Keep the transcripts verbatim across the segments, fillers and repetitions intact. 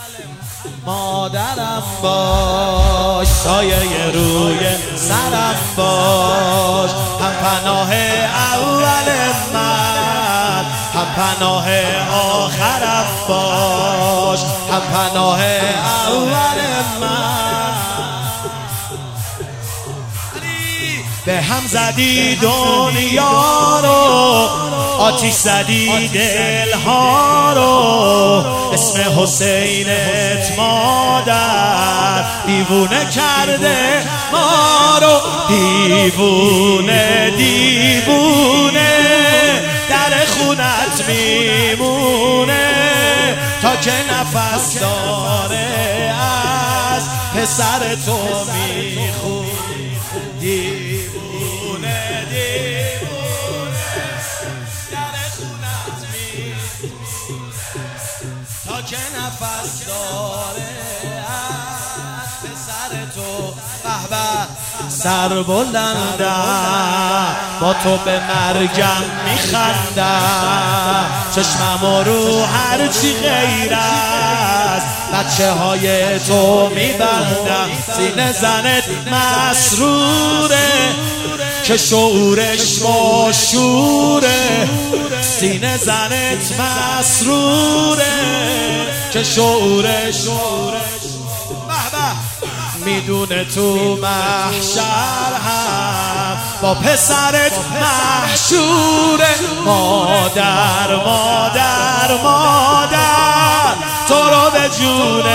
مادرم باش، سایه روی سرم باش، هم پناه اول من هم پناه آخرم باش، هم پناه اول من. به هم زدی دنیا رو، آتیش زدی دلها رو، اسم حسینت مادر دیوونه کرده ما رو. دیوونه دیوونه در خونت میمونه، تا که نفس داره از پسر تو میخونه. دیوونه دیوونه در خونت میمونه، تا که نفس داره از پسر تو. به به سر بلندم با تو به مرگم میخندم، چشمم رو هرچی غیر از بچه های تو میبندم. سینه زنت مسروره که شعورش مشوره، سینه زنت مسروره که شعورش میدونه تو محشر هم با پسرت محشوره. مادر مادر مادر تو رو به جون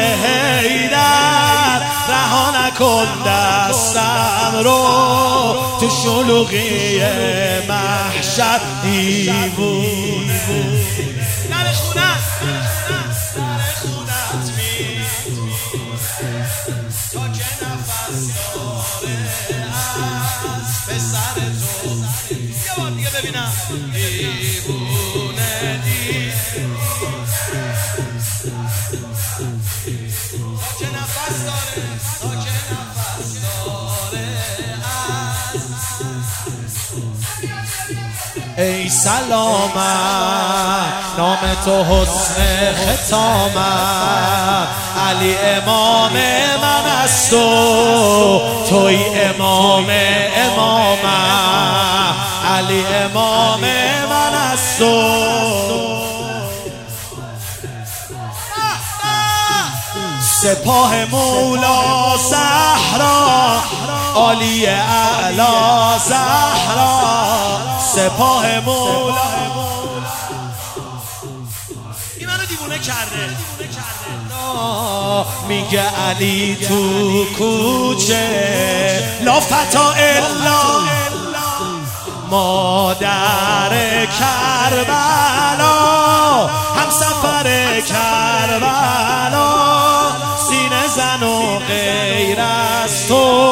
حیدر رها نکن دستم رو، تو شلوغی محشر دیوونه در خونت در خونت تا که نفس داره از پسر تو. یه بار دیگه ببینم. دیوونه دیوونه تا که نفس داره، تا که نفس داره از. ای سلامت نام تو حسن ختامت، علی امام من است و توی امام امامم. علی امام من است و سپاه مولا زهرا، عالی اعلی زهرا، سپاه مولا. این منو دیوونه کرده. میگه علی تو کوچه لا فتا الا مادر کربلا، هم سفر کربلا، سینه زن و غیر از تو